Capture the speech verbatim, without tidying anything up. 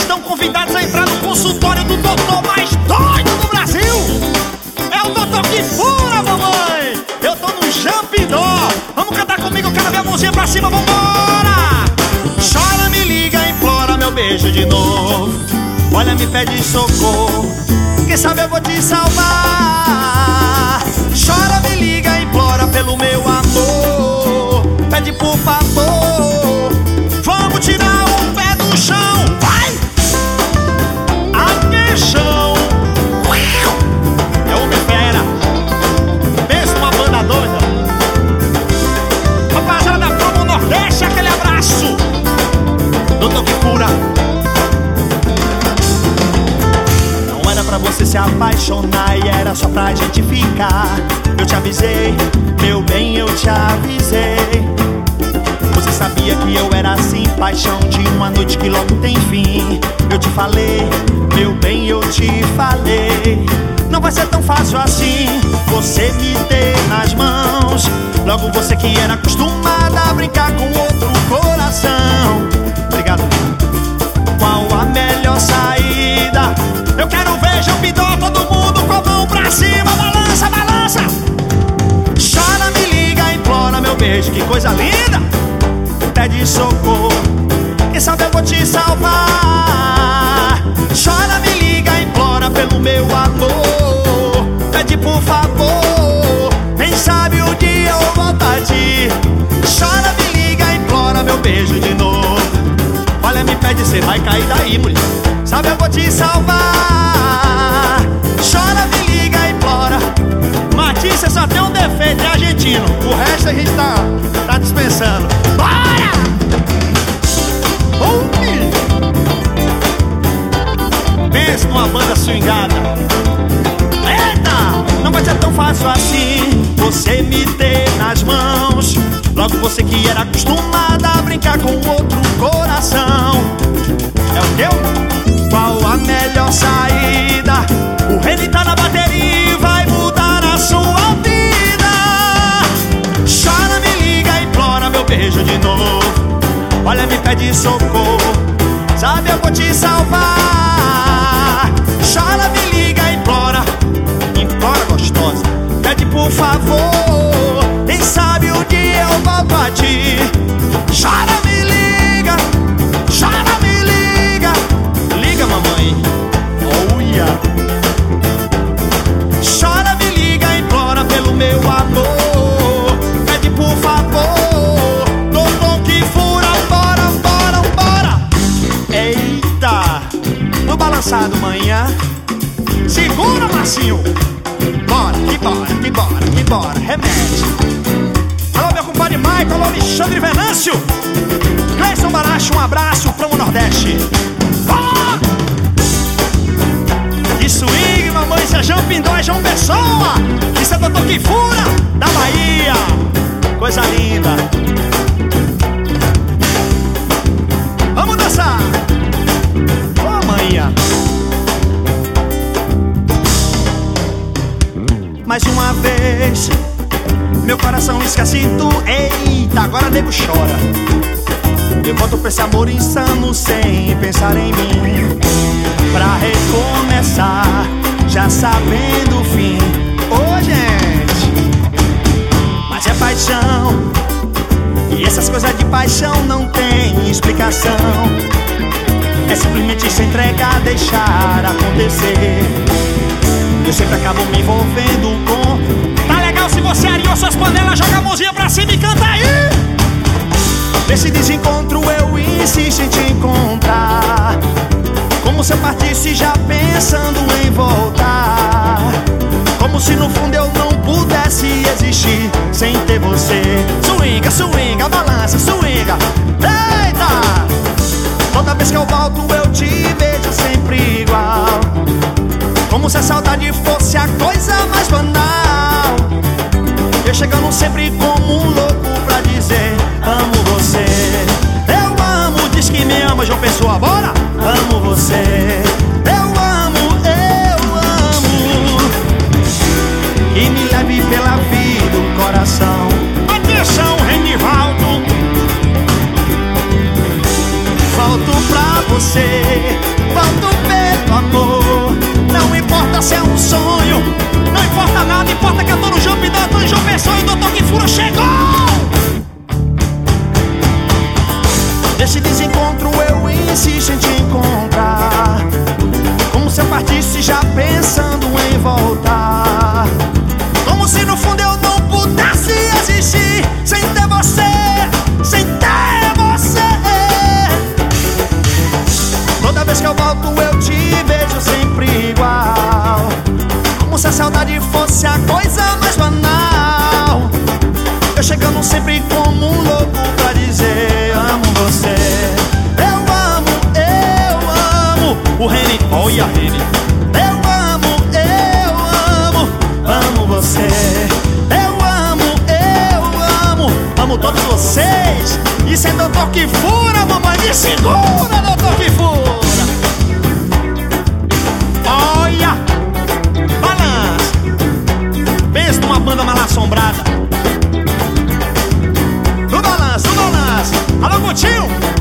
estão convidados a entrar no consultório do doutor mais doido do Brasil. É o doutor Kifura, mamãe. Eu tô no Jampidó. Vamos cantar comigo, eu quero ver a mãozinha pra cima, vambora. Chora, me liga, implora meu beijo de novo. Olha, me pede socorro, quem sabe eu vou te salvar. Chora, me liga, implora pelo meu amor. Pede por favor, vamos tirar o pé do chão. Vai! Atenção! É homem fera. Pensa numa banda doida. Rapaziada da Promo Nordeste, aquele abraço. Doutor Kifura. Não era pra você se apaixonar e era só pra gente ficar. Eu te avisei, meu bem, eu te avisei. Você sabia que eu era assim, paixão de uma noite que logo tem fim. Eu te falei, meu bem, eu te falei. Não vai ser tão fácil assim, você me ter nas mãos. Logo você que era acostumada a brincar com outro coração. Obrigado. Qual a melhor saída? Eu quero ver Jampidó, todo mundo com a mão pra cima. Balança, balança. Chora, me liga, implora meu beijo, que coisa linda. Pede socorro, quem sabe eu vou te salvar. Chora, me liga, implora pelo meu amor. Pede por favor, quem sabe um dia eu volto a ti. Chora, me liga, implora meu beijo de novo. Olha, me pede, cê vai cair daí, mulher. Sabe eu vou te salvar. Chora, me liga, implora. Matícia só tem um defeito, é argentino. O resto a gente tá, tá dispensando. Bora! Oh, pensa numa banda swingada. Eita! Não vai ser tão fácil assim, você me ter nas mãos. Logo você que era acostumada a brincar com outro coração. É o teu? Qual a melhor saída? O Reni tá na bateria e vai mudar a sua vida. Chora, me liga, implora meu beijo de novo. Olha, me pede socorro, sabe eu vou te salvar. Chora, me liga, implora. Implora, gostosa. Pede por favor, quem sabe um dia eu volto a ti. Chora, me liga. Chora, me liga. Liga, mamãe. Oh, yeah. Chora, me liga, implora pelo meu amor. Pede por favor, doutor Kifura, bora, bora, bora. Eita, no balançado manhã. Segura, Marcinho. Bora, que bora, que bora, que bora. Remete. Alô, meu compadre Michael, alô, Alexandre Venâncio. Cleison Baracho, um abraço, Promo Nordeste. Bora! Que swing, mamãe, isso é Jampidó, é João Pessoa. Isso é doutor Kifura, da Bahia. Coisa linda. Vamos dançar. Ô, oh, manhã. Mais uma vez, meu coração esquece tu. Eita, agora nego chora. Eu volto pra esse amor insano sem pensar em mim. Pra recomeçar, já sabendo o fim. Ô, oh, gente, mas é paixão. E essas coisas de paixão não tem explicação. É simplesmente se entregar, deixar acontecer. Eu sempre acabo me envolvendo com... Tá legal se você areou suas panelas, joga a mãozinha pra cima e canta aí. Nesse desencontro eu insisto em te encontrar, como se eu partisse já pensando em voltar. Como se no fundo eu não pudesse existir sem ter você. Swinga, swinga, balança, swinga. Eita! Toda vez que eu volto eu te vejo sempre igual, como se a saudade fosse a coisa mais banal. Eu chegando sempre como um louco pra dizer amo você. Eu amo, diz que me ama, João Pessoa, bora! Amo você. Eu amo, eu amo. E me leve pela vida o coração. Atenção, Renivaldo. Volto pra você. Ando sempre como um louco pra dizer amo você. Eu amo, eu amo o Reni, olha Reni. Eu amo, eu amo, amo você. Eu amo, eu amo, amo todos vocês. Isso é doutor que fura, mamãe, me segura, doutor que fura. Olha, balança. Pensa numa banda mal assombrada. No balanço, no balanço. Alô, Gutinho.